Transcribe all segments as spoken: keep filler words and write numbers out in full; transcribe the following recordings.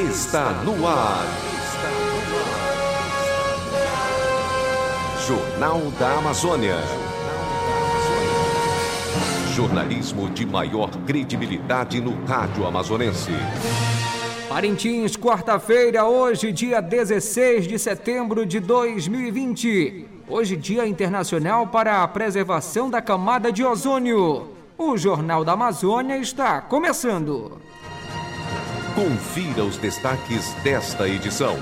está no ar. Jornal da Amazônia. Jornalismo de maior credibilidade no rádio amazonense. Parintins, quarta-feira, hoje, dia dezesseis de setembro de dois mil e vinte. Hoje, Dia Internacional para a Preservação da Camada de Ozônio. O Jornal da Amazônia está começando. Confira os destaques desta edição.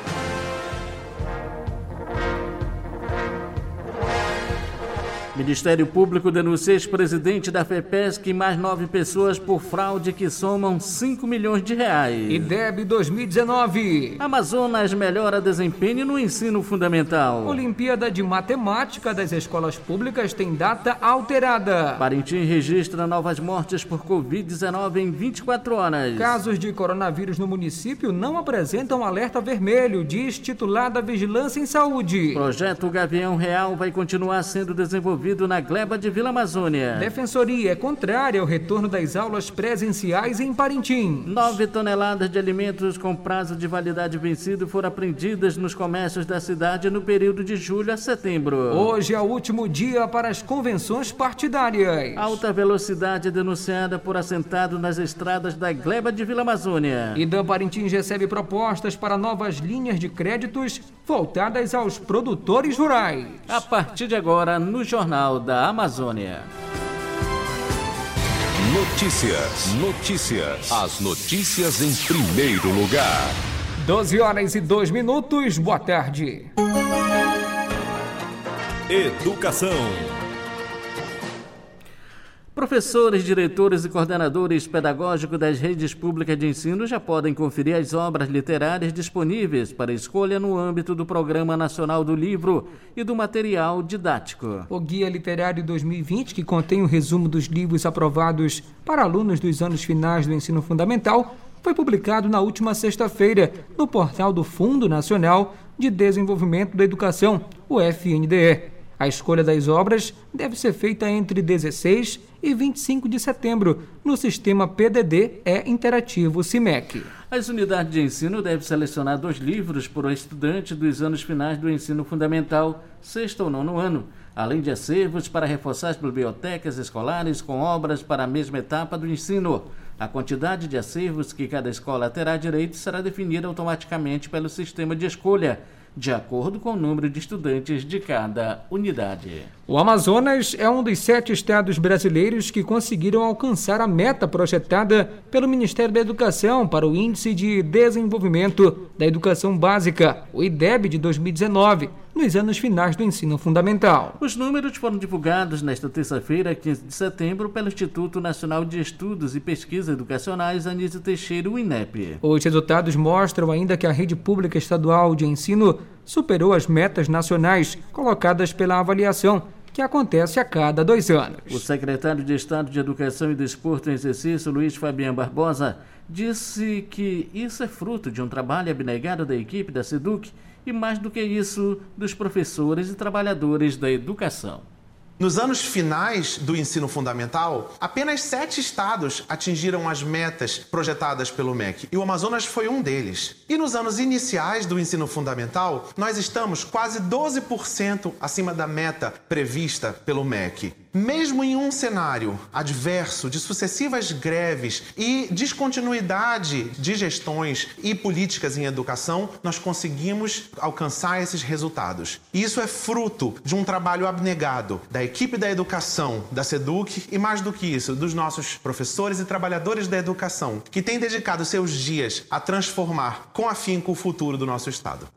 Ministério Público denuncia ex-presidente da FEPESC e mais nove pessoas por fraude que somam cinco milhões de reais. I D E B dois mil e dezenove. Amazonas melhora desempenho no ensino fundamental. Olimpíada de Matemática das Escolas Públicas tem data alterada. Parintins registra novas mortes por covid dezenove em vinte e quatro horas. Casos de coronavírus no município não apresentam alerta vermelho, diz titular da Vigilância em Saúde. Projeto Gavião Real vai continuar sendo desenvolvido na Gleba de Vila Amazônia. Defensoria é contrária ao retorno das aulas presenciais em Parintins. Nove toneladas de alimentos com prazo de validade vencido foram apreendidas nos comércios da cidade no período de julho a setembro. Hoje é o último dia para as convenções partidárias. Alta velocidade denunciada por assentado nas estradas da Gleba de Vila Amazônia. IDAM Parintins recebe propostas para novas linhas de créditos voltadas aos produtores rurais. A partir de agora, no Jornal da Amazônia. Notícias, notícias. As notícias em primeiro lugar. doze horas e dois minutos, boa tarde. Educação. Professores, diretores e coordenadores pedagógicos das redes públicas de ensino já podem conferir as obras literárias disponíveis para escolha no âmbito do Programa Nacional do Livro e do Material Didático. O Guia Literário dois mil e vinte, que contém o resumo dos livros aprovados para alunos dos anos finais do ensino fundamental, foi publicado na última sexta-feira no portal do Fundo Nacional de Desenvolvimento da Educação, o F N D E. A escolha das obras deve ser feita entre dezesseis e vinte e cinco de setembro, no sistema P D D E Interativo CIMEC. As unidades de ensino devem selecionar dois livros por estudante dos anos finais do ensino fundamental, sexto ou nono ano, além de acervos para reforçar as bibliotecas escolares com obras para a mesma etapa do ensino. A quantidade de acervos que cada escola terá direito será definida automaticamente pelo sistema de escolha, de acordo com o número de estudantes de cada unidade. O Amazonas é um dos sete estados brasileiros que conseguiram alcançar a meta projetada pelo Ministério da Educação para o Índice de Desenvolvimento da Educação Básica, o I D E B de dois mil e dezenove, nos anos finais do ensino fundamental. Os números foram divulgados nesta terça-feira, quinze de setembro, pelo Instituto Nacional de Estudos e Pesquisas Educacionais Anísio Teixeira, o INEP. Os resultados mostram ainda que a rede pública estadual de ensino superou as metas nacionais colocadas pela avaliação, que acontece a cada dois anos. O secretário de Estado de Educação e Desporto em Exercício, Luiz Fabiano Barbosa, disse que isso é fruto de um trabalho abnegado da equipe da SEDUC e, mais do que isso, dos professores e trabalhadores da educação. Nos anos finais do ensino fundamental, apenas sete estados atingiram as metas projetadas pelo M E C, e o Amazonas foi um deles. E nos anos iniciais do ensino fundamental, nós estamos quase doze por cento acima da meta prevista pelo M E C. Mesmo em um cenário adverso de sucessivas greves e descontinuidade de gestões e políticas em educação, nós conseguimos alcançar esses resultados. E isso é fruto de um trabalho abnegado da equipe da educação, da SEDUC e, mais do que isso, dos nossos professores e trabalhadores da educação, que têm dedicado seus dias a transformar com afinco o futuro do nosso estado.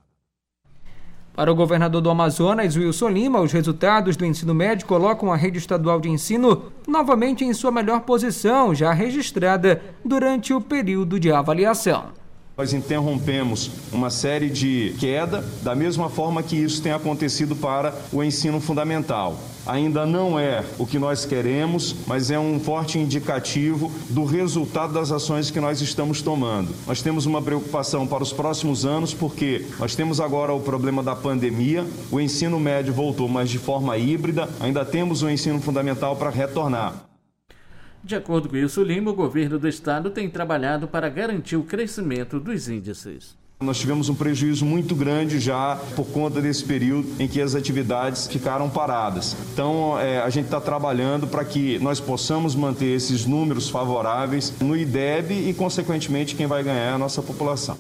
Para o governador do Amazonas, Wilson Lima, os resultados do ensino médio colocam a rede estadual de ensino novamente em sua melhor posição, já registrada durante o período de avaliação. Nós interrompemos uma série de queda, da mesma forma que isso tem acontecido para o ensino fundamental. Ainda não é o que nós queremos, mas é um forte indicativo do resultado das ações que nós estamos tomando. Nós temos uma preocupação para os próximos anos, porque nós temos agora o problema da pandemia, o ensino médio voltou, mas de forma híbrida, ainda temos o ensino fundamental para retornar. De acordo com Wilson Lima, o governo do estado tem trabalhado para garantir o crescimento dos índices. Nós tivemos um prejuízo muito grande já por conta desse período em que as atividades ficaram paradas. Então, é, a gente está trabalhando para que nós possamos manter esses números favoráveis no I D E B e, consequentemente, quem vai ganhar é a nossa população.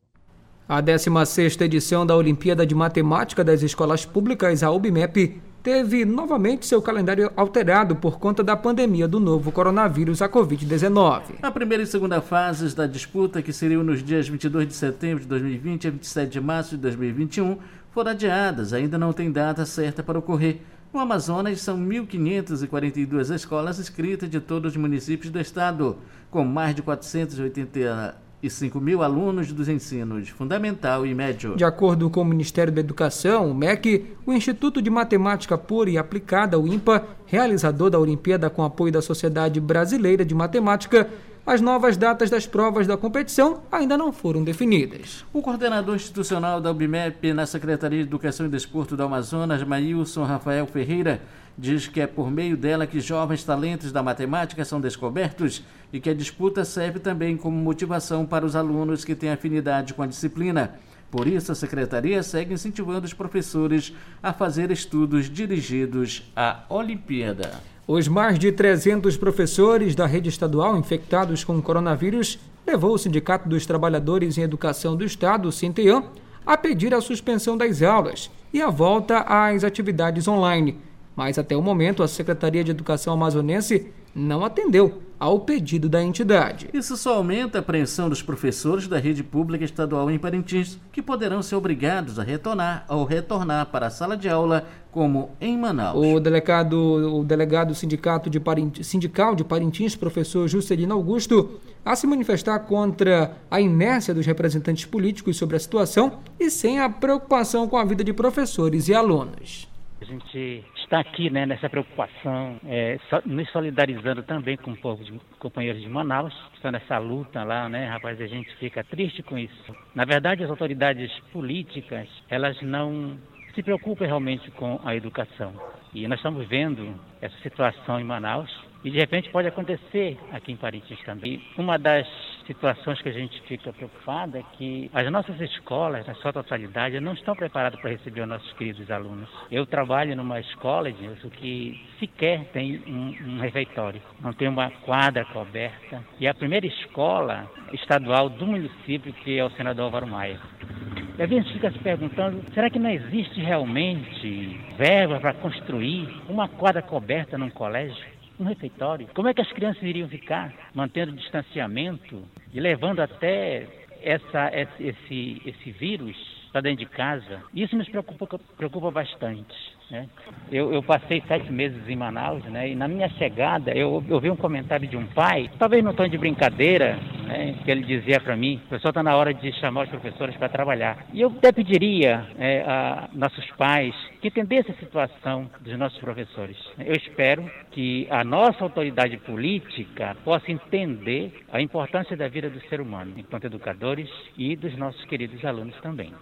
A décima sexta edição da Olimpíada de Matemática das Escolas Públicas, a OBMEP, teve novamente seu calendário alterado por conta da pandemia do novo coronavírus, a covid dezenove. A primeira e segunda fases da disputa, que seriam nos dias vinte e dois de setembro de dois mil e vinte e vinte e sete de março de dois mil e vinte e um, foram adiadas. Ainda não tem data certa para ocorrer. No Amazonas, são mil quinhentas e quarenta e duas escolas inscritas de todos os municípios do estado, com mais de quatrocentos e oitenta e cinco mil alunos dos ensinos fundamental e médio. De acordo com o Ministério da Educação, o M E C, o Instituto de Matemática Pura e Aplicada, o INPA, realizador da Olimpíada com apoio da Sociedade Brasileira de Matemática, as novas datas das provas da competição ainda não foram definidas. O coordenador institucional da OBMEP na Secretaria de Educação e Desporto do Amazonas, Maílson Rafael Ferreira, diz que é por meio dela que jovens talentos da matemática são descobertos e que a disputa serve também como motivação para os alunos que têm afinidade com a disciplina. Por isso, a Secretaria segue incentivando os professores a fazer estudos dirigidos à Olimpíada. Os mais de trezentos professores da rede estadual infectados com o coronavírus levou o Sindicato dos Trabalhadores em Educação do Estado, o SINTEAM, a pedir a suspensão das aulas e a volta às atividades online. Mas até o momento a Secretaria de Educação amazonense não atendeu ao pedido da entidade. Isso só aumenta a apreensão dos professores da rede pública estadual em Parintins, que poderão ser obrigados a retornar ou retornar para a sala de aula, como em Manaus. O delegado, o delegado sindicato de Parintins, sindical de Parintins, professor Juscelino Augusto, a se manifestar contra a inércia dos representantes políticos sobre a situação e sem a preocupação com a vida de professores e alunos. A gente está aqui, né, nessa preocupação, é, so, nos solidarizando também com o povo de companheiros de Manaus, que estão nessa luta lá, né, rapaz, a gente fica triste com isso. Na verdade, as autoridades políticas, elas não se preocupam realmente com a educação. E nós estamos vendo essa situação em Manaus e, de repente, pode acontecer aqui em Parintins também. E uma das situações que a gente fica preocupada é que as nossas escolas, na sua totalidade, não estão preparadas para receber os nossos queridos alunos. Eu trabalho numa escola, Edilson, que sequer tem um, um refeitório, não tem uma quadra coberta. E a primeira escola estadual do município, que é o senador Álvaro Maia. E a gente fica se perguntando, será que não existe realmente verba para construir uma quadra coberta num colégio? Um refeitório? Como é que as crianças iriam ficar mantendo distanciamento e levando até essa, esse, esse vírus para dentro de casa? Isso nos preocupa, preocupa bastante, né? Eu, eu passei sete meses em Manaus, né? E na minha chegada eu ouvi um comentário de um pai, talvez no tom de brincadeira, né? Que ele dizia para mim: professor, está na hora de chamar os professores para trabalhar. E eu até pediria é, a nossos pais que entendessem a situação dos nossos professores. Eu espero que a nossa autoridade política possa entender a importância da vida do ser humano, enquanto educadores, e dos nossos queridos alunos também.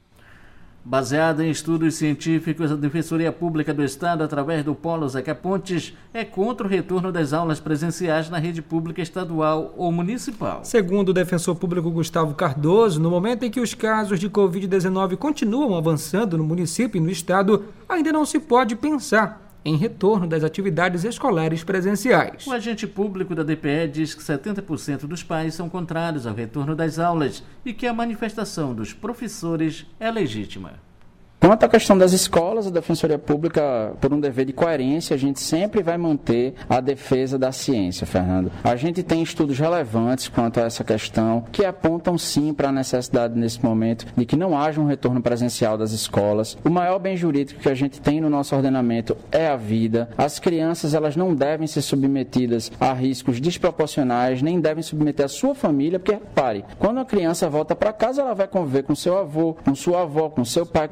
Baseada em estudos científicos, a Defensoria Pública do Estado, através do Polo Zeca Pontes, é contra o retorno das aulas presenciais na rede pública estadual ou municipal. Segundo o defensor público Gustavo Cardoso, no momento em que os casos de covid dezenove continuam avançando no município e no estado, ainda não se pode pensar em retorno das atividades escolares presenciais. O agente público da D P E diz que setenta por cento dos pais são contrários ao retorno das aulas e que a manifestação dos professores é legítima. Quanto à questão das escolas, a Defensoria Pública, por um dever de coerência, a gente sempre vai manter a defesa da ciência, Fernando. A gente tem estudos relevantes quanto a essa questão, que apontam sim para a necessidade nesse momento de que não haja um retorno presencial das escolas. O maior bem jurídico que a gente tem no nosso ordenamento é a vida. As crianças, elas não devem ser submetidas a riscos desproporcionais, nem devem submeter a sua família, porque, repare, quando a criança volta para casa, ela vai conviver com seu avô, com sua avó, com seu pai, com sua mãe,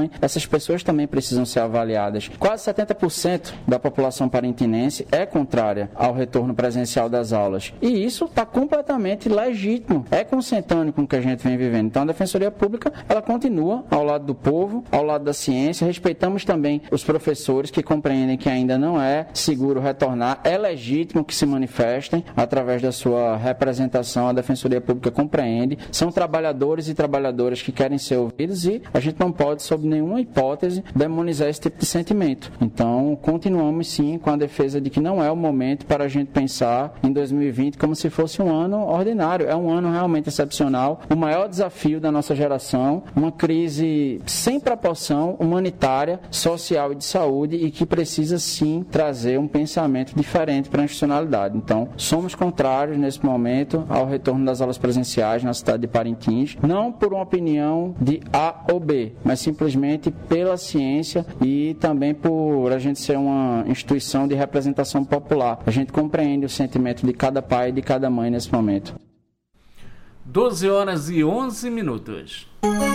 mãe, essas pessoas também precisam ser avaliadas. Quase setenta por cento da população parentinense é contrária ao retorno presencial das aulas. E isso está completamente legítimo, é consentâneo com o que a gente vem vivendo. Então, a Defensoria Pública, ela continua ao lado do povo, ao lado da ciência. Respeitamos também os professores que compreendem que ainda não é seguro retornar. É legítimo que se manifestem através da sua representação. A Defensoria Pública compreende. São trabalhadores e trabalhadoras que querem ser ouvidos e a gente não pode, sob nenhuma hipótese, demonizar esse tipo de sentimento. Então, continuamos sim com a defesa de que não é o momento para a gente pensar em dois mil e vinte como se fosse um ano ordinário. É um ano realmente excepcional, o maior desafio da nossa geração, uma crise sem proporção humanitária, social e de saúde e que precisa sim trazer um pensamento diferente para a institucionalidade. Então, somos contrários nesse momento ao retorno das aulas presenciais na cidade de Parintins, não por uma opinião de A ou B, mas simplesmente pela ciência e também por a gente ser uma instituição de representação popular. A gente compreende o sentimento de cada pai e de cada mãe nesse momento. doze horas e onze minutos.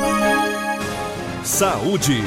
Saúde.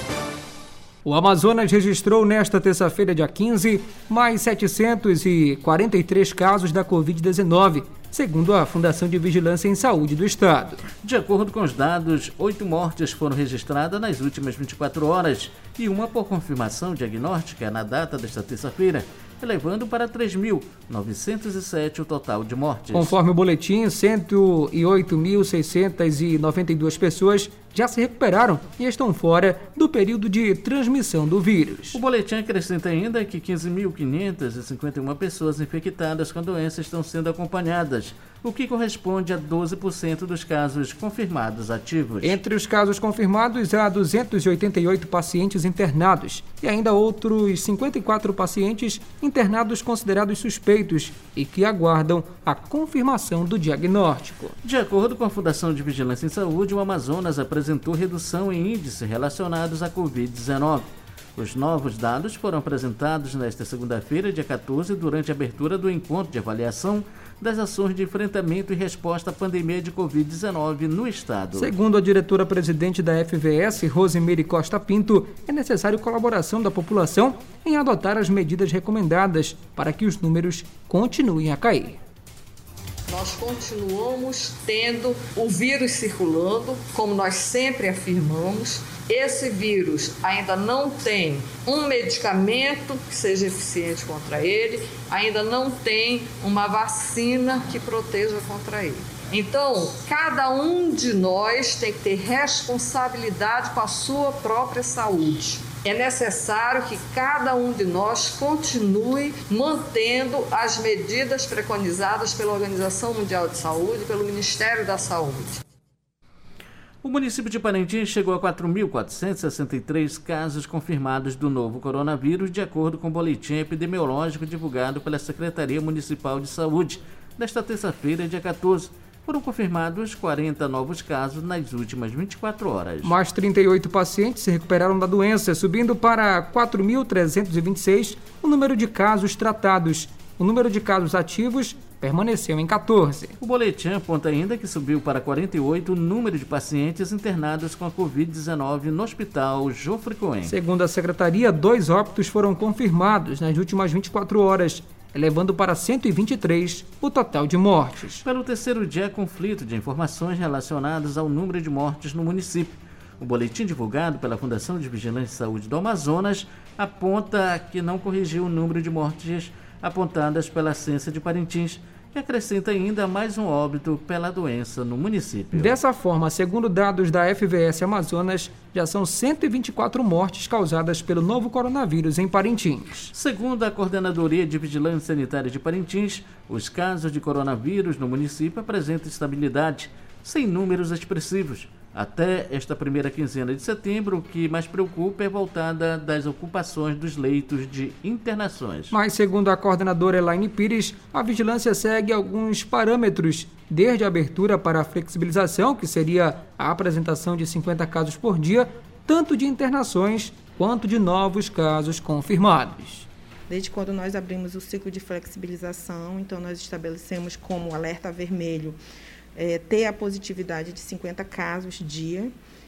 O Amazonas registrou nesta terça-feira, dia quinze, mais setecentos e quarenta e três casos da covid dezenove, segundo a Fundação de Vigilância em Saúde do Estado. De acordo com os dados, oito mortes foram registradas nas últimas vinte e quatro horas e uma por confirmação diagnóstica na data desta terça-feira, elevando para três mil novecentos e sete o total de mortes. Conforme o boletim, cento e oito mil seiscentos e noventa e duas pessoas já se recuperaram e estão fora do período de transmissão do vírus. O boletim acrescenta ainda que quinze mil quinhentas e cinquenta e uma pessoas infectadas com a doença estão sendo acompanhadas, o que corresponde a doze por cento dos casos confirmados ativos. Entre os casos confirmados, há duzentos e oitenta e oito pacientes internados e ainda outros cinquenta e quatro pacientes internados considerados suspeitos e que aguardam a confirmação do diagnóstico. De acordo com a Fundação de Vigilância em Saúde, o Amazonas apresentou redução em índices relacionados à covid dezenove. Os novos dados foram apresentados nesta segunda-feira, dia quatorze, durante a abertura do encontro de avaliação das ações de enfrentamento e resposta à pandemia de covid dezenove no Estado. Segundo a diretora-presidente da F V S, Rosemary Costa Pinto, é necessário colaboração da população em adotar as medidas recomendadas para que os números continuem a cair. Nós continuamos tendo o vírus circulando, como nós sempre afirmamos. Esse vírus ainda não tem um medicamento que seja eficiente contra ele, ainda não tem uma vacina que proteja contra ele. Então, cada um de nós tem que ter responsabilidade com a sua própria saúde. É necessário que cada um de nós continue mantendo as medidas preconizadas pela Organização Mundial de Saúde e pelo Ministério da Saúde. O município de Parintins chegou a quatro mil quatrocentos e sessenta e três casos confirmados do novo coronavírus, de acordo com o boletim epidemiológico divulgado pela Secretaria Municipal de Saúde, nesta terça-feira, dia quatorze. Foram confirmados quarenta novos casos nas últimas vinte e quatro horas. Mais trinta e oito pacientes se recuperaram da doença, subindo para quatro mil trezentos e vinte e seis o número de casos tratados. O número de casos ativos permaneceu em quatorze. O boletim aponta ainda que subiu para quarenta e oito o número de pacientes internados com a covid dezenove no Hospital Jofre Cohen. Segundo a Secretaria, dois óbitos foram confirmados nas últimas vinte e quatro horas, elevando para cento e vinte e três o total de mortes. Pelo terceiro dia, conflito de informações relacionadas ao número de mortes no município. O boletim divulgado pela Fundação de Vigilância e Saúde do Amazonas aponta que não corrigiu o número de mortes apontadas pela Ciência de Parintins, e acrescenta ainda mais um óbito pela doença no município. Dessa forma, segundo dados da F V S Amazonas, já são cento e vinte e quatro mortes causadas pelo novo coronavírus em Parintins. Segundo a Coordenadoria de Vigilância Sanitária de Parintins, os casos de coronavírus no município apresentam estabilidade, sem números expressivos. Até esta primeira quinzena de setembro, o que mais preocupa é a voltada das ocupações dos leitos de internações. Mas, segundo a coordenadora Elaine Pires, a vigilância segue alguns parâmetros, desde a abertura para a flexibilização, que seria a apresentação de cinquenta casos por dia, tanto de internações quanto de novos casos confirmados. Desde quando nós abrimos o ciclo de flexibilização, então nós estabelecemos como alerta vermelho É, ter a positividade de cinquenta casos dia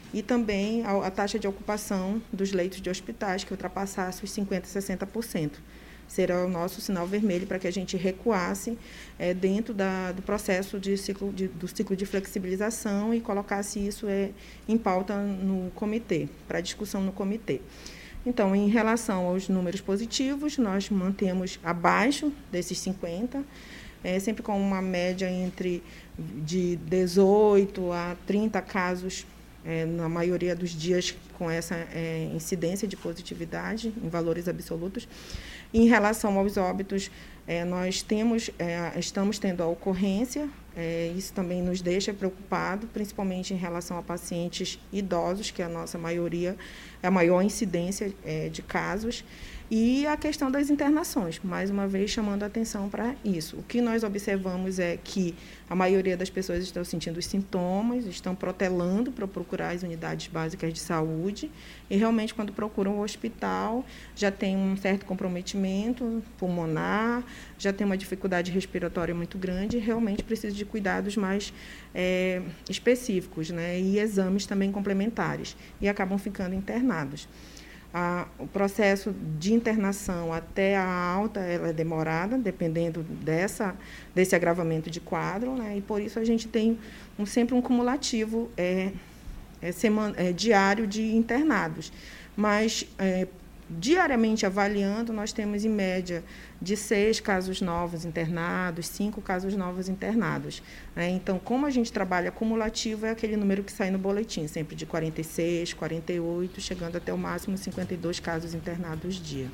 e também a, a taxa de ocupação dos leitos de hospitais, que ultrapassasse os cinquenta por cento, sessenta por cento. Será o nosso sinal vermelho para que a gente recuasse é, dentro da, do processo de ciclo de, do ciclo de flexibilização e colocasse isso é, em pauta no comitê, para discussão no comitê. Então, em relação aos números positivos, nós mantemos abaixo desses cinquenta, é, sempre com uma média entre de dezoito a trinta casos, é, na maioria dos dias com essa é, incidência de positividade em valores absolutos. Em relação aos óbitos, é, nós temos, é, estamos tendo a ocorrência, é, isso também nos deixa preocupado, principalmente em relação a pacientes idosos, que é a nossa maioria, é a maior incidência é, de casos, e a questão das internações, mais uma vez chamando a atenção para isso. O que nós observamos é que a maioria das pessoas estão sentindo os sintomas, estão protelando para procurar as unidades básicas de saúde, e realmente quando procuram o hospital já tem um certo comprometimento pulmonar, já tem uma dificuldade respiratória muito grande e realmente precisa de cuidados mais é, específicos, né, e exames também complementares, e acabam ficando internados. A, o processo de internação até a alta ela é demorada, dependendo dessa, desse agravamento de quadro, né, e por isso a gente tem um, sempre um cumulativo é, é, semana, é, diário de internados. Mas, é, diariamente avaliando, nós temos em média de seis casos novos internados, cinco casos novos internados, né? Então, como a gente trabalha cumulativo, é aquele número que sai no boletim, sempre de quarenta e seis, quarenta e oito, chegando até o máximo cinquenta e dois casos internados dia.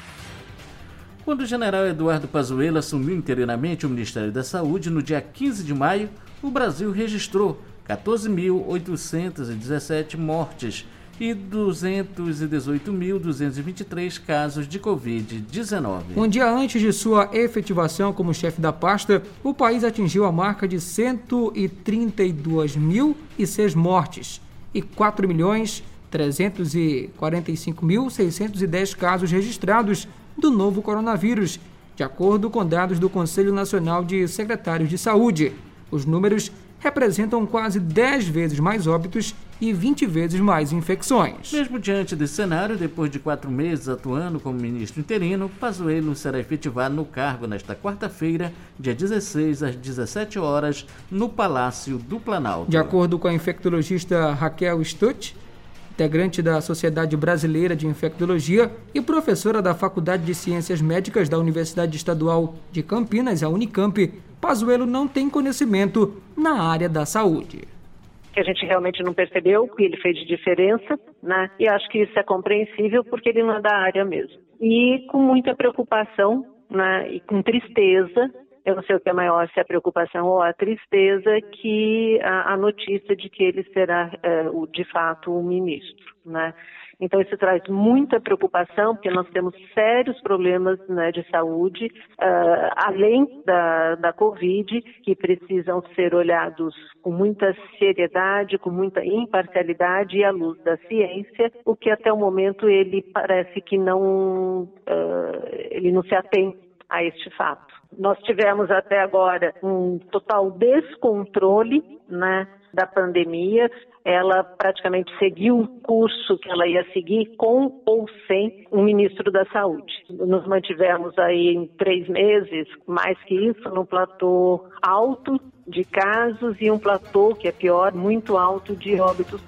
Quando o general Eduardo Pazuello assumiu interinamente o Ministério da Saúde, no dia quinze de maio, o Brasil registrou quatorze mil oitocentas e dezessete mortes e duzentos e dezoito mil duzentos e vinte e três casos de covid dezenove. Um dia antes de sua efetivação como chefe da pasta, o país atingiu a marca de cento e trinta e dois mil e seis mortes e quatro milhões trezentos e quarenta e cinco mil seiscentos e dez casos registrados do novo coronavírus, de acordo com dados do Conselho Nacional de Secretários de Saúde. Os números representam quase dez vezes mais óbitos e vinte vezes mais infecções. Mesmo diante desse cenário, depois de quatro meses atuando como ministro interino, Pazuello será efetivado no cargo nesta quarta-feira, dia dezesseis, às dezessete horas, no Palácio do Planalto. De acordo com a infectologista Raquel Stutt, integrante da Sociedade Brasileira de Infectologia e professora da Faculdade de Ciências Médicas da Universidade Estadual de Campinas, a Unicamp, Pazuello não tem conhecimento na área da saúde. Que a gente realmente não percebeu o que ele fez de diferença, né? E acho que isso é compreensível porque ele não é da área mesmo. E com muita preocupação, né? E com tristeza, eu não sei o que é maior, se é a preocupação ou a tristeza, que a, a notícia de que ele será é, o, de fato o ministro, né? Então, isso traz muita preocupação, porque nós temos sérios problemas, né, de saúde, uh, além da, da Covid, que precisam ser olhados com muita seriedade, com muita imparcialidade e à luz da ciência, o que até o momento ele parece que não, uh, ele não se atém a este fato. Nós tivemos até agora um total descontrole, né, da pandemia. Ela praticamente seguiu o curso que ela ia seguir com ou sem um ministro da Saúde. Nos mantivemos aí em três meses, mais que isso, num platô alto de casos e um platô, que é pior, muito alto de óbitos.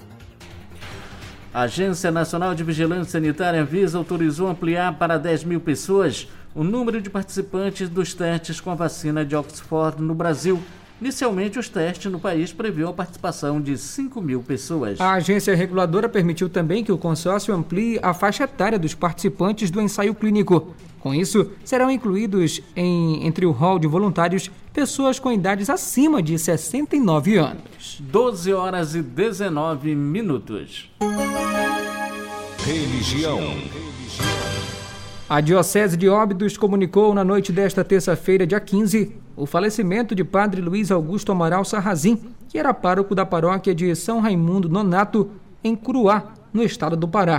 A Agência Nacional de Vigilância Sanitária Anvisa autorizou ampliar para dez mil pessoas o número de participantes dos testes com a vacina de Oxford no Brasil. Inicialmente, os testes no país previam a participação de cinco mil pessoas. A agência reguladora permitiu também que o consórcio amplie a faixa etária dos participantes do ensaio clínico. Com isso, serão incluídos em, entre o rol de voluntários pessoas com idades acima de sessenta e nove anos. doze horas e dezenove minutos. Religião. A Diocese de Óbidos comunicou na noite desta terça-feira, dia quinze, o falecimento de Padre Luiz Augusto Amaral Sarrazin, que era pároco da paróquia de São Raimundo Nonato, em Curuá, no estado do Pará.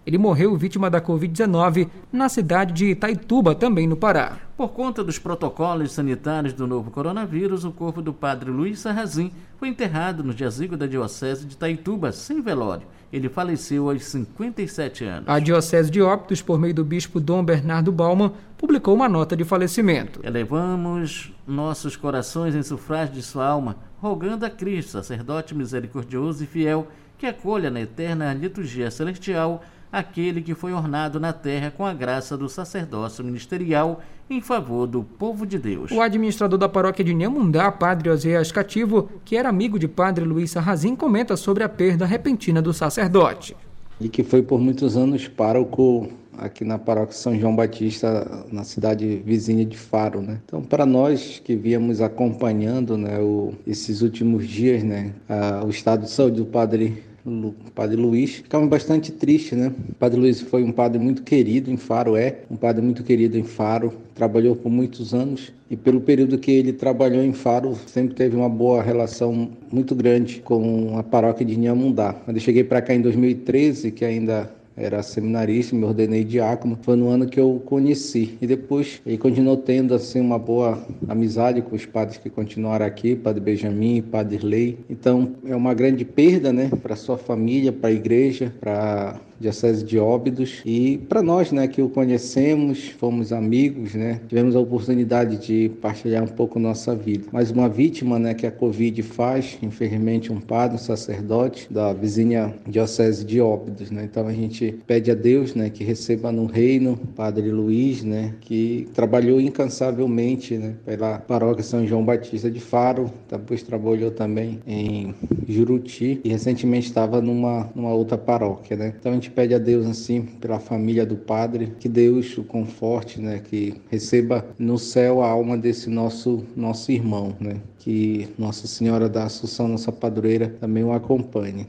Ele morreu vítima da covid dezenove na cidade de Itaituba, também no Pará. Por conta dos protocolos sanitários do novo coronavírus, o corpo do padre Luiz Sarrazin foi enterrado no jazigo da Diocese de Itaituba, sem velório. Ele faleceu aos cinquenta e sete anos. A Diocese de Óbidos, por meio do bispo Dom Bernardo Bauman, publicou uma nota de falecimento. Elevamos nossos corações em sufrágio de sua alma, rogando a Cristo, sacerdote misericordioso e fiel, que acolha na eterna liturgia celestial aquele que foi ornado na terra com a graça do sacerdócio ministerial em favor do povo de Deus. O administrador da paróquia de Inhamundá, padre Oséias Cativo, que era amigo de padre Luiz Sarrazin, comenta sobre a perda repentina do sacerdote. E que foi por muitos anos pároco aqui na paróquia São João Batista, na cidade vizinha de Faro, né? Então, para nós que víamos acompanhando, né, o, esses últimos dias, né, a, o estado de saúde do padre O padre Luiz, ficava bastante triste, né? O padre Luiz foi um padre muito querido em Faro, é um padre muito querido em Faro, trabalhou por muitos anos e pelo período que ele trabalhou em Faro, sempre teve uma boa relação muito grande com a paróquia de Inhamundá. Quando eu cheguei para cá em dois mil e treze, que ainda era seminarista, me ordenei diácono, foi no ano que eu o conheci. E depois ele continuou tendo assim uma boa amizade com os padres que continuaram aqui, padre Benjamin, padre Lei. Então é uma grande perda, né, para sua família, para a igreja, para Diocese de Óbidos e para nós, né, que o conhecemos, fomos amigos, né, tivemos a oportunidade de partilhar um pouco nossa vida. Mas uma vítima, né, que a Covid faz, infelizmente um padre, um sacerdote da vizinha Diocese de Óbidos, né. Então a gente pede a Deus, né, que receba no reino padre Luiz, né, que trabalhou incansavelmente, né, pela paróquia São João Batista de Faro, depois trabalhou também em Juruti e recentemente estava numa numa outra paróquia, né. Então a gente pede a Deus, assim, pela família do padre, que Deus o conforte, né, que receba no céu a alma desse nosso, nosso irmão, né, que Nossa Senhora da Assunção, nossa padroeira, também o acompanhe.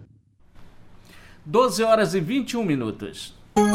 doze horas e vinte e um minutos.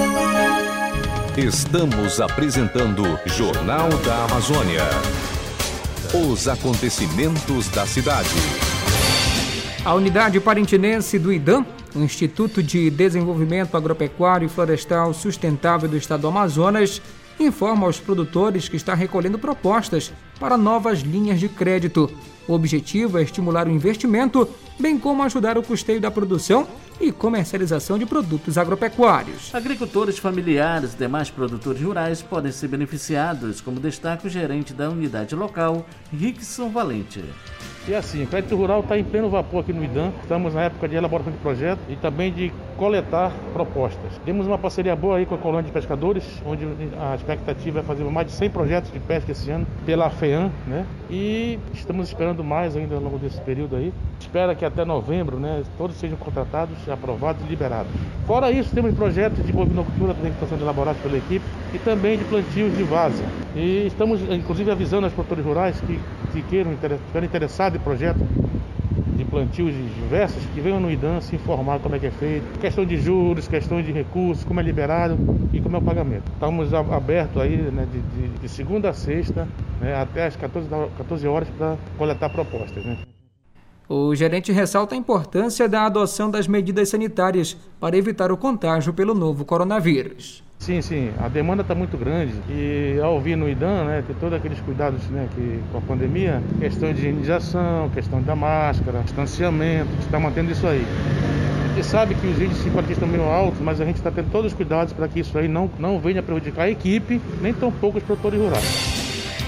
Estamos apresentando Jornal da Amazônia. Os acontecimentos da cidade. A unidade parintinense do IDAM, o Instituto de Desenvolvimento Agropecuário e Florestal Sustentável do Estado do Amazonas, informa aos produtores que está recolhendo propostas para novas linhas de crédito. O objetivo é estimular o investimento, bem como ajudar o custeio da produção e comercialização de produtos agropecuários. Agricultores familiares e demais produtores rurais podem ser beneficiados, como destaca o gerente da unidade local, Rickson Valente. E assim, o crédito rural está em pleno vapor aqui no IDAM. Estamos na época de elaboração de projeto e também de coletar propostas. Temos uma parceria boa aí com a Colônia de Pescadores, onde a expectativa é fazer mais de cem projetos de pesca esse ano pela FEAM, né? E estamos esperando mais ainda ao longo desse período aí. Espera que até novembro, né, todos sejam contratados, aprovados e liberados. Fora isso, temos projetos de bovinocultura também que estão sendo elaborados pela equipe e também de plantios de várzea. E estamos, inclusive, avisando aos produtores rurais que, que queiram, estiverem interessados em projetos de plantios diversos, que venham no IDAM se informar como é que é feito, questão de juros, questão de recursos, como é liberado e como é o pagamento. Estamos abertos aí, né, de, de, de segunda a sexta, né, até as quatorze horas para coletar propostas, né. O gerente ressalta a importância da adoção das medidas sanitárias para evitar o contágio pelo novo coronavírus. Sim, sim, a demanda está muito grande e ao vir no IDAM, né, ter todos aqueles cuidados, né, que, com a pandemia, questão de higienização, questão da máscara, distanciamento, está mantendo isso aí. A gente sabe que os índices de simpatia estão meio altos, mas a gente está tendo todos os cuidados para que isso aí não, não venha prejudicar a equipe, nem tampouco os produtores rurais.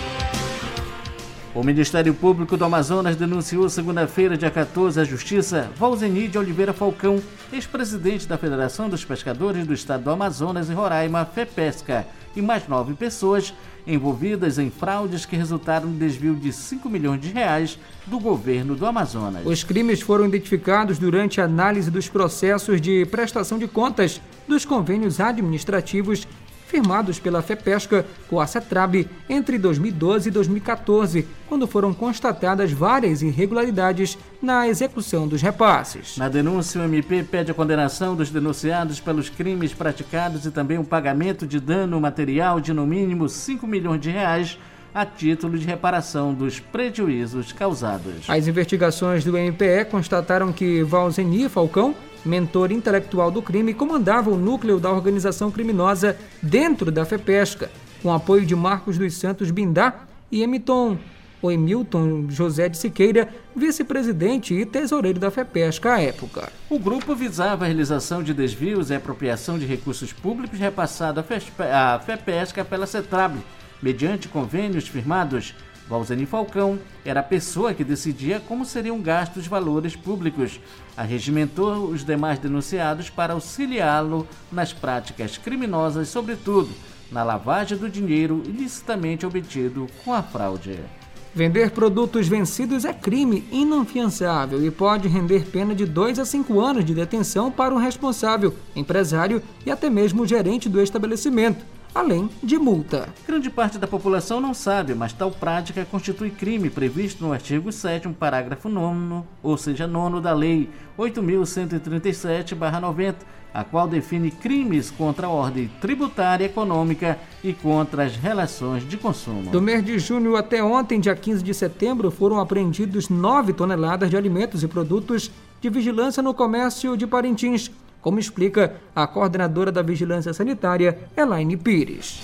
O Ministério Público do Amazonas denunciou segunda-feira, dia quatorze, à Justiça, Valzeni de Oliveira Falcão, ex-presidente da Federação dos Pescadores do Estado do Amazonas e Roraima, FEPESCA, e mais nove pessoas envolvidas em fraudes que resultaram no desvio de cinco milhões de reais do governo do Amazonas. Os crimes foram identificados durante a análise dos processos de prestação de contas dos convênios administrativos firmados pela FEPESCA com a CETRAB entre dois mil e doze e dois mil e quatorze, quando foram constatadas várias irregularidades na execução dos repasses. Na denúncia, o M P pede a condenação dos denunciados pelos crimes praticados e também o pagamento de dano material de no mínimo cinco milhões de reais a título de reparação dos prejuízos causados. As investigações do M P E constataram que Valzeni Falcão mentor intelectual do crime, comandava o núcleo da organização criminosa dentro da FEPESCA, com apoio de Marcos dos Santos Bindá e Emiton, ou Emilton José de Siqueira, vice-presidente e tesoureiro da FEPESCA à época. O grupo visava a realização de desvios e apropriação de recursos públicos repassado à FEPESCA pela CETRAB, mediante convênios firmados. Valzeni Falcão era a pessoa que decidia como seriam gastos os valores públicos. Arregimentou os demais denunciados para auxiliá-lo nas práticas criminosas, sobretudo na lavagem do dinheiro ilicitamente obtido com a fraude. Vender produtos vencidos é crime inafiançável e pode render pena de dois a cinco anos de detenção para o responsável, empresário e até mesmo o gerente do estabelecimento, além de multa. Grande parte da população não sabe, mas tal prática constitui crime previsto no artigo sétimo, parágrafo nono, ou seja, nono da Lei oito mil cento e trinta e sete barra noventa, a qual define crimes contra a ordem tributária, econômica e contra as relações de consumo. Do mês de junho até ontem, dia quinze de setembro, foram apreendidos nove toneladas de alimentos e produtos de vigilância no comércio de Parintins, como explica a coordenadora da Vigilância Sanitária, Elaine Pires.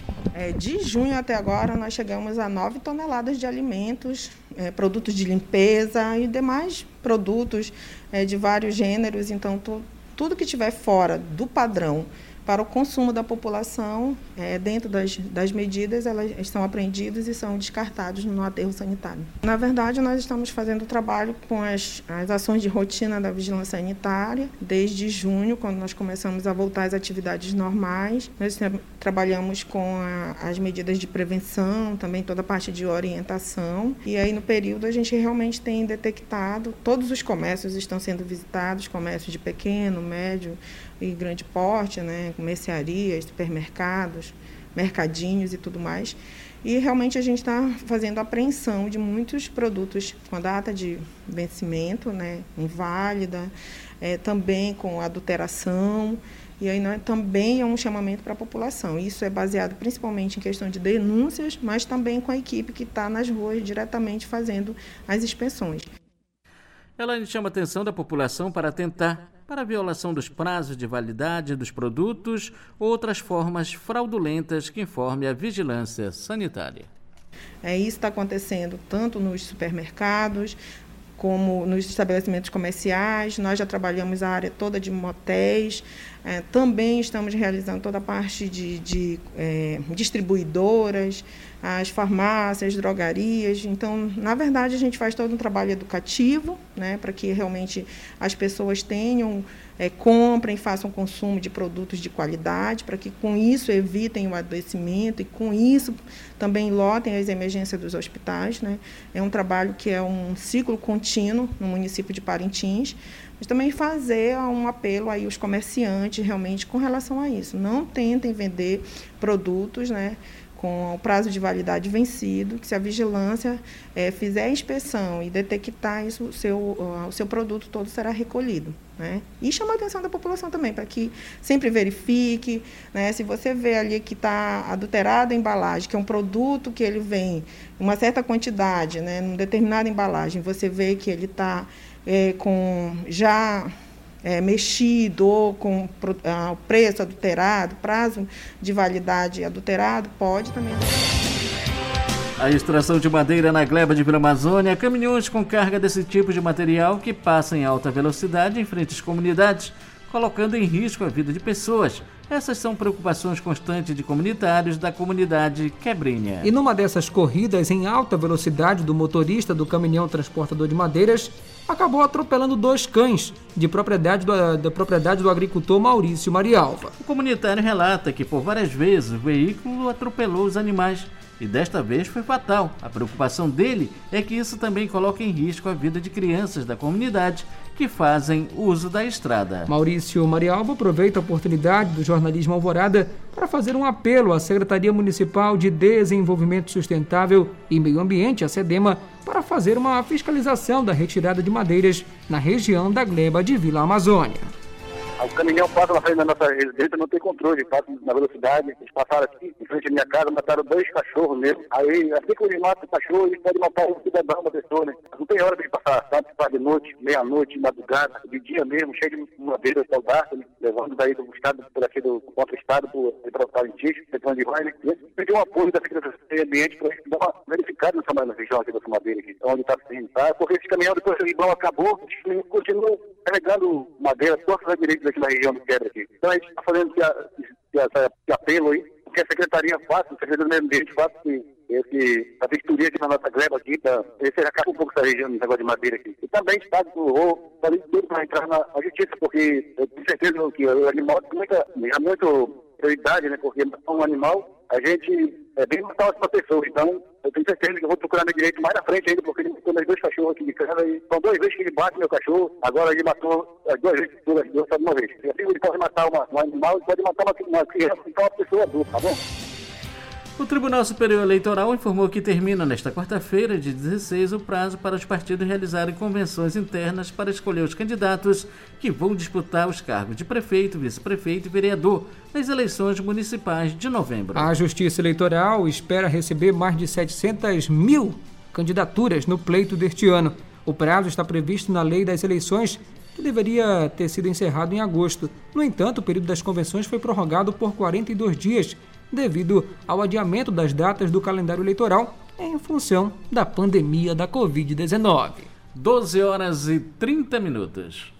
É, de junho até agora, nós chegamos a nove toneladas de alimentos, é, produtos de limpeza e demais produtos é, de vários gêneros. Então, to, tudo que estiver fora do padrão para o consumo da população, é, dentro das, das medidas, elas são apreendidos e são descartados no aterro sanitário. Na verdade, nós estamos fazendo trabalho com as, as ações de rotina da vigilância sanitária desde junho, quando nós começamos a voltar às atividades normais. Nós trabalhamos com a, as medidas de prevenção, também toda a parte de orientação. E aí, no período, a gente realmente tem detectado, todos os comércios estão sendo visitados, comércios de pequeno, médio e grande porte, né, mercearias, supermercados, mercadinhos e tudo mais. E realmente a gente está fazendo apreensão de muitos produtos com a data de vencimento, né, inválida, é, também com adulteração. E aí né, também é um chamamento para a população. Isso é baseado principalmente em questão de denúncias, mas também com a equipe que está nas ruas diretamente fazendo as inspeções. Ela chama a atenção da população para atentar para a violação dos prazos de validade dos produtos ou outras formas fraudulentas que informe a vigilância sanitária. É, isso está acontecendo tanto nos supermercados como nos estabelecimentos comerciais. Nós já trabalhamos a área toda de motéis, é, também estamos realizando toda a parte de, de é, distribuidoras, as farmácias, drogarias. Então, na verdade, a gente faz todo um trabalho educativo, né, para que realmente as pessoas tenham, é, comprem, façam consumo de produtos de qualidade, para que com isso evitem o adoecimento e com isso também lotem as emergências dos hospitais, né. É um trabalho que é um ciclo contínuo no município de Parintins, mas também fazer um apelo aí aos comerciantes realmente com relação a isso. Não tentem vender produtos, né, com o prazo de validade vencido, que se a vigilância é, fizer a inspeção e detectar isso, o seu, o seu produto todo será recolhido, né? E chamar a atenção da população também, para que sempre verifique, né, se você vê ali que está adulterada a embalagem, que é um produto que ele vem uma certa quantidade, né, numa determinada embalagem, você vê que ele está é, com já... É, mexido ou com o preço adulterado, prazo de validade adulterado, pode também. A extração de madeira na gleba de Vila Amazônia, caminhões com carga desse tipo de material que passam em alta velocidade em frente às comunidades, colocando em risco a vida de pessoas. Essas são preocupações constantes de comunitários da comunidade Quebrinha. E numa dessas corridas em alta velocidade do motorista do caminhão transportador de madeiras, acabou atropelando dois cães de propriedade do, da propriedade do agricultor Maurício Marialva. O comunitário relata que por várias vezes o veículo atropelou os animais e desta vez foi fatal. A preocupação dele é que isso também coloca em risco a vida de crianças da comunidade que fazem uso da estrada. Maurício Marialva aproveita a oportunidade do jornalismo Alvorada para fazer um apelo à Secretaria Municipal de Desenvolvimento Sustentável e Meio Ambiente, a SEDEMA, para fazer uma fiscalização da retirada de madeiras na região da gleba de Vila Amazônia. O caminhão passa na frente da nossa residência, não tem controle, passa na velocidade. Eles passaram aqui, em frente à minha casa, mataram dois cachorros mesmo. Aí, assim que eles matam o cachorro, eles podem matar um cidadão, uma pessoa, né? Não tem hora de passar, sabe? Passa de noite, meia-noite, madrugada, de dia mesmo, cheio de madeira, soldado, né? Levando daí do estado, por aqui do contra o estado, para o Parintins, depois de vai, né? E eles pediram um apoio da Secretaria do Meio Ambiente para eles dar uma verificada nessa região aqui dessa madeira aqui, onde está sendo, tá? Porque esse caminhão, depois que o Ibão acabou, eles continuam carregando madeira, tortas à direita daqui na região do quebra aqui. Então a gente está fazendo esse, esse, esse apelo aí, que a Secretaria faça, a Secretaria do Meio Ambiente faça esse, esse, a vistoria aqui na nossa gleba aqui, pra ver se acaba um pouco essa região, esse negócio de madeira aqui. E também o Estado do Rô, falei tudo para entrar na, na justiça, porque eu tenho certeza que o animal tem muita, é muito prioridade, né? Porque um animal, a gente é bem matar uma pessoa. Então, eu tenho certeza que eu vou procurar meu direito mais na frente ainda, porque ele matou meus dois cachorros aqui de casa e são duas vezes que ele bate meu cachorro, agora ele matou as duas vezes, duas, duas, só de uma vez. E assim ele pode matar uma, um animal e pode matar uma, uma criança, então uma pessoa adulta, tá bom? O Tribunal Superior Eleitoral informou que termina nesta quarta-feira, de dezesseis, o prazo para os partidos realizarem convenções internas para escolher os candidatos que vão disputar os cargos de prefeito, vice-prefeito e vereador nas eleições municipais de novembro. A Justiça Eleitoral espera receber mais de setecentas mil candidaturas no pleito deste ano. O prazo está previsto na Lei das Eleições, que deveria ter sido encerrado em agosto. No entanto, o período das convenções foi prorrogado por quarenta e dois dias, devido ao adiamento das datas do calendário eleitoral em função da pandemia da covid dezenove. doze horas e trinta minutos.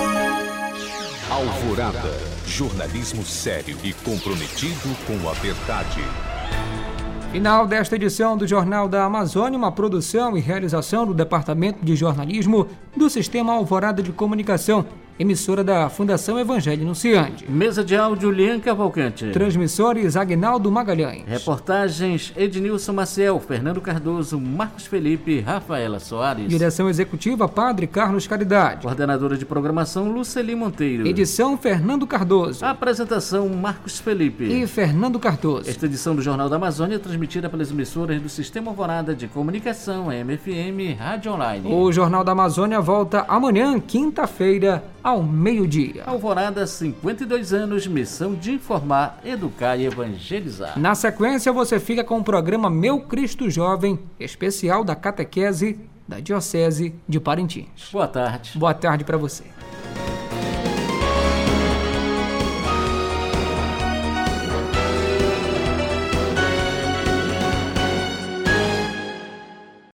Alvorada, jornalismo sério e comprometido com a verdade. Final desta edição do Jornal da Amazônia, uma produção e realização do Departamento de Jornalismo do Sistema Alvorada de Comunicação, emissora da Fundação Evangelho Anunciante. Mesa de áudio, Lian Cavalcante. Transmissores, Agnaldo Magalhães. Reportagens, Ednilson Maciel, Fernando Cardoso, Marcos Felipe, Rafaela Soares. Direção executiva, Padre Carlos Caridade. Coordenadora de programação, Luceli Monteiro. Edição, Fernando Cardoso. Apresentação, Marcos Felipe e Fernando Cardoso. Esta edição do Jornal da Amazônia é transmitida pelas emissoras do Sistema Alvorada de Comunicação, M F M, Rádio Online. O Jornal da Amazônia volta amanhã, quinta-feira, ao meio-dia. Alvorada, cinquenta e dois anos, missão de informar, educar e evangelizar. Na sequência, você fica com o programa Meu Cristo Jovem, especial da catequese da Diocese de Parintins. Boa tarde. Boa tarde para você.